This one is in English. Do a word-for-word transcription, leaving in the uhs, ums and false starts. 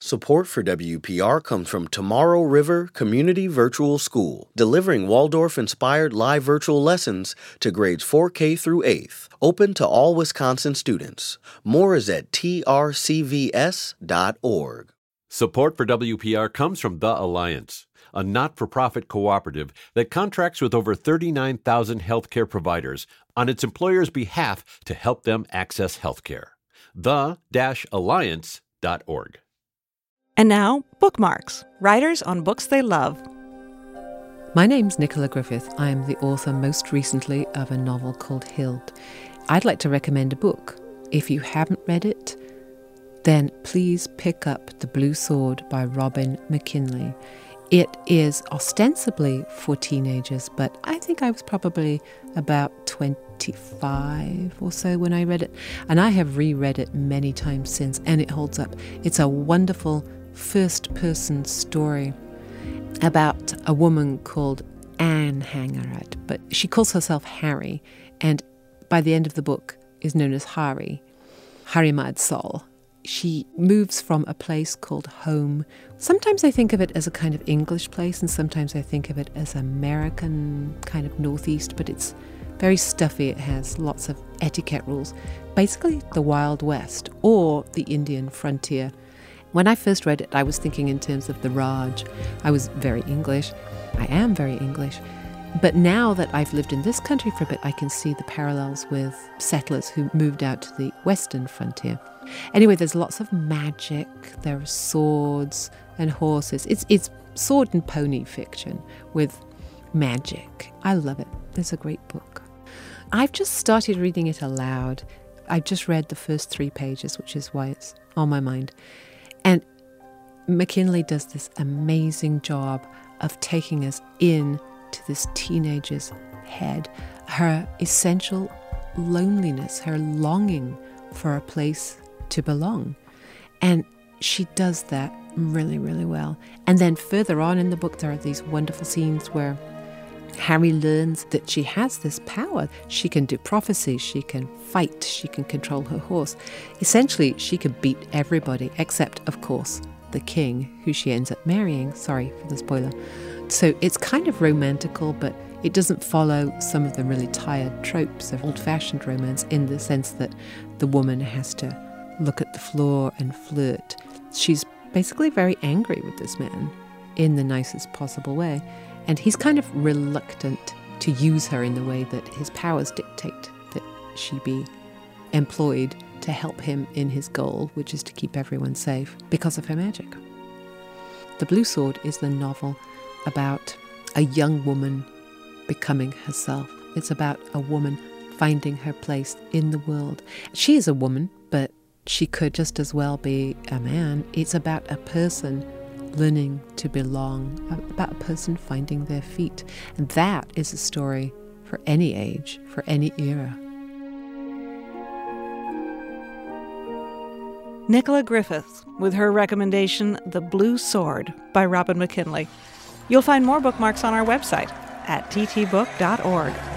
Support for W P R comes from Tomorrow River Community Virtual School, delivering Waldorf-inspired live virtual lessons to grades four K through eighth, open to all Wisconsin students. More is at T R C V S dot org. Support for W P R comes from The Alliance, a not-for-profit cooperative that contracts with over thirty-nine thousand healthcare providers on its employers' behalf to help them access healthcare. the dash alliance dot org. And now, bookmarks. Writers on books they love. My name's Nicola Griffith. I am the author most recently of a novel called Hild. I'd like to recommend a book. If you haven't read it, then please pick up The Blue Sword by Robin McKinley. It is ostensibly for teenagers, but I think I was probably about twenty-five or so when I read it. And I have reread it many times since, and it holds up. It's a wonderful first-person story about a woman called Anne Hangarat, but she calls herself Harry, and by the end of the book is known as Hari, Harimad Sol. She moves from a place called home. Sometimes I think of it as a kind of English place, and sometimes I think of it as American, kind of Northeast, but it's very stuffy. It has lots of etiquette rules. Basically the Wild West or the Indian frontier. When I first read it, I was thinking in terms of the Raj. I was very English. I am very English. But now that I've lived in this country for a bit, I can see the parallels with settlers who moved out to the western frontier. Anyway, there's lots of magic. There are swords and horses. It's it's sword and pony fiction with magic. I love it. It's a great book. I've just started reading it aloud. I've just read the first three pages, which is why it's on my mind. And McKinley does this amazing job of taking us in to this teenager's head, her essential loneliness, her longing for a place to belong. And she does that really, really well. And then further on in the book, there are these wonderful scenes where Harry learns that she has this power. She can do prophecy, she can fight, she can control her horse. Essentially, she can beat everybody, except, of course, the king, who she ends up marrying. Sorry for the spoiler. So it's kind of romantical, but it doesn't follow some of the really tired tropes of old-fashioned romance in the sense that the woman has to look at the floor and flirt. She's basically very angry with this man in the nicest possible way. And he's kind of reluctant to use her in the way that his powers dictate that she be employed to help him in his goal, which is to keep everyone safe, because of her magic. The Blue Sword is the novel about a young woman becoming herself. It's about a woman finding her place in the world. She is a woman, but she could just as well be a man. It's about a person learning to belong, about a person finding their feet. And that is a story for any age, for any era. Nicola Griffith with her recommendation, The Blue Sword by Robin McKinley. You'll find more bookmarks on our website at t t book dot org.